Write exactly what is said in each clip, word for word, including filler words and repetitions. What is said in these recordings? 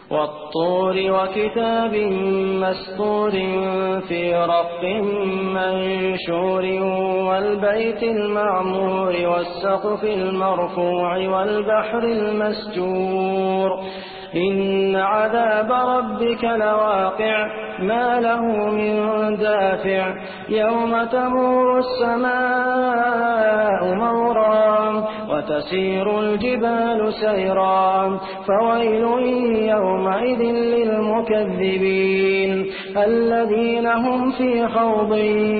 والطور وكتاب مسطور في رق منشور والبيت المعمور والسقف المرفوع والبحر المسجور إن عذاب ربك لواقع ما له من دافع يوم تمور السماء مورا وتسير الجبال سيرا فويل يومئذ للمكذبين الذين هم في خوض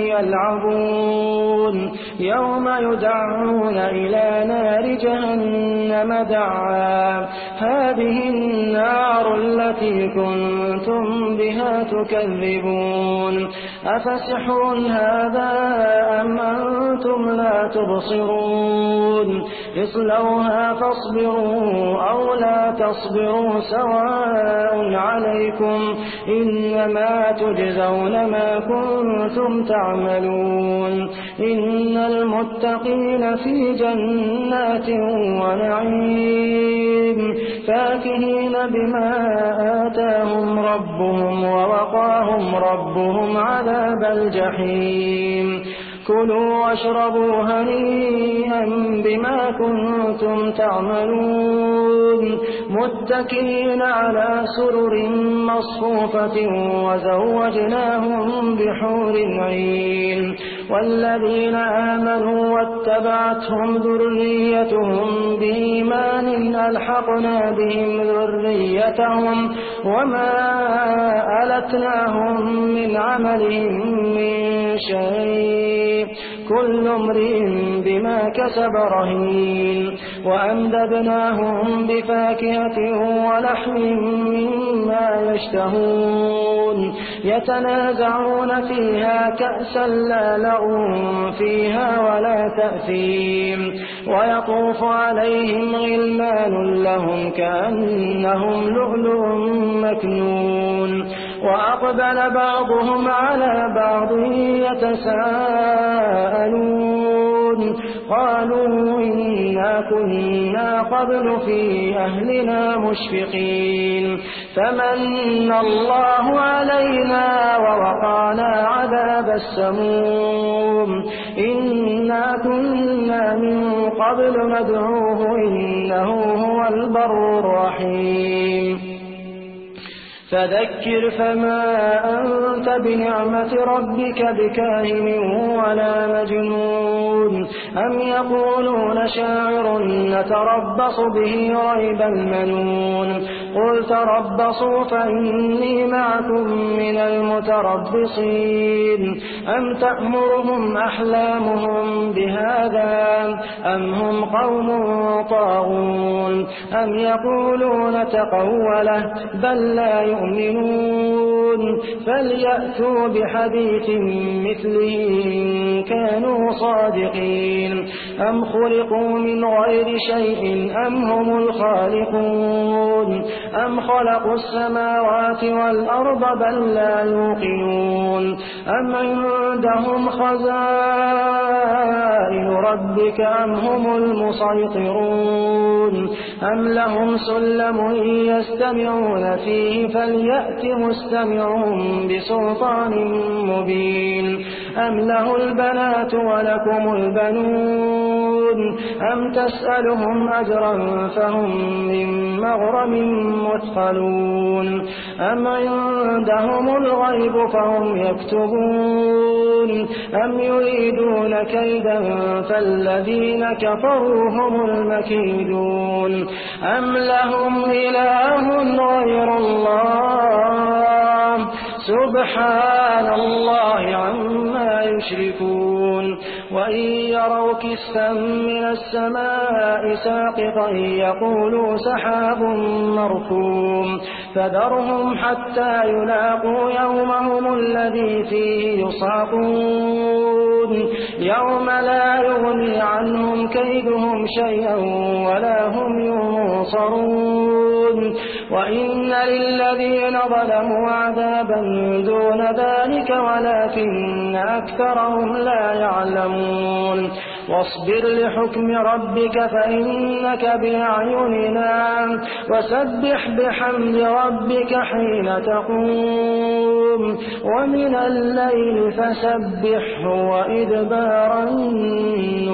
يلعبون يوم يدعون إلى نار جهنم دعا هذه النار التي كنتم بها تكذبون أفسحر هذا أم أنتم لا تبصرون اصلوها فاصبروا أو لا تصبروا سواء عليكم إنما تجزون ما كنتم تعملون إن المتقين في جنات ونعيم فاكهين بما آتاهم ربهم ووقاهم ربهم عذاب الجحيم كلوا واشربوا هنيئا بما كنتم تعملون متكئين على سرر مصفوفة وزوجناهم بحور عين والذين آمنوا واتبعتهم ذريتهم بإيمان ألحقنا بهم ذريتهم وما ألتناهم من عملهم من شيء كل امرئ بما كسب رهين وأمددناهم بفاكهة ولحم مما يشتهون يتنازعون فيها كأسا لا لغو فيها ولا تأثيم ويطوف عليهم غلمان لهم كأنهم لؤلؤ مكنون وأقبل بعضهم على بعض يتساءلون قالوا إنا كنا قبل في أهلنا مشفقين فمن الله علينا ووقانا عذاب السموم إنا كنا من قبل ندعوه إنه هو البر الرحيم فذكر فما أنت بنعمة ربك بكاهن ولا مجنون أم يقولون شاعر نتربص به ريب المنون قل تربصوا فإني معكم من المتربصين أم تأمرهم أحلامهم بهذا أم هم قوم طاغون أم يقولون تقوله بل لا يؤمنون فليأتوا بحديث مثله إن كانوا صادقين أم خلقوا من غير شيء أم هم الخالقون أم خلقوا السماوات والأرض بل لا يوقنون أم عندهم خزائن ربك أم هم المسيطرون أم لهم سلم يستمعون فيه فليأت مستمعهم بسلطان مبين أم له البنات ولكم البنون أم تسألهم أجرا فهم من مغرم مثقلون أم عندهم الغيب فهم يكتبون أم يريدون كيدا فالذين كفروا هم المكيدون أم لهم إله غير الله سبحان الله عما يشركون وإن يروا كسفا من السماء ساقطا يقولوا سحاب مركوم فذرهم حتى يلاقوا يومهم الذي فيه يصعقون يوم لا يغني عنهم كيدهم شيئا ولا هم ينصرون وإن للذين ظلموا عذابا دون ذلك ولكن أكثرهم لا يعلمون واصبر لحكم ربك فإنك بأعيننا وسبح بحمد ربك حين تقوم ومن الليل فسبحه وإدبار النجوم